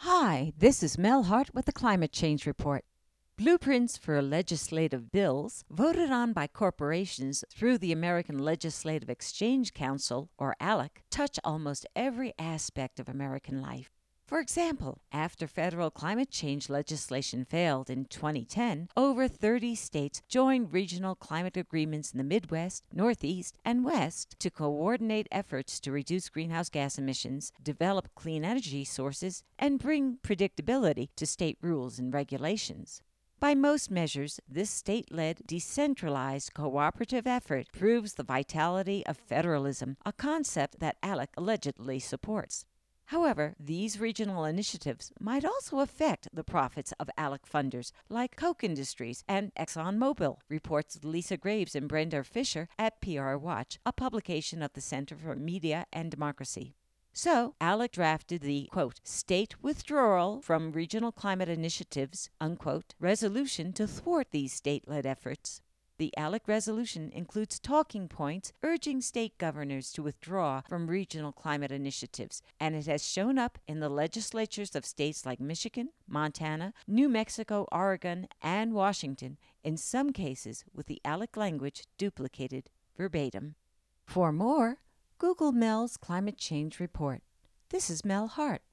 Hi, this is Mel Hart with the Climate Change Report. Blueprints for legislative bills voted on by corporations through the American Legislative Exchange Council, or ALEC, touch almost every aspect of American life. For example, after federal climate change legislation failed in 2010, over 30 states joined regional climate agreements in the Midwest, Northeast, and West to coordinate efforts to reduce greenhouse gas emissions, develop clean energy sources, and bring predictability to state rules and regulations. By most measures, this state led, decentralized, cooperative effort proves the vitality of federalism, a concept that ALEC allegedly supports. However, these regional initiatives might also affect the profits of ALEC funders like Koch Industries and ExxonMobil, reports Lisa Graves and Brenda Fisher at PR Watch, a publication of the Center for Media and Democracy. So, ALEC drafted the, quote, state withdrawal from regional climate initiatives, unquote, resolution to thwart these state-led efforts. The ALEC resolution includes talking points urging state governors to withdraw from regional climate initiatives, and it has shown up in the legislatures of states like Michigan, Montana, New Mexico, Oregon, and Washington, in some cases with the ALEC language duplicated verbatim. For more, Google Mel's Climate Change Report. This is Mel Hart.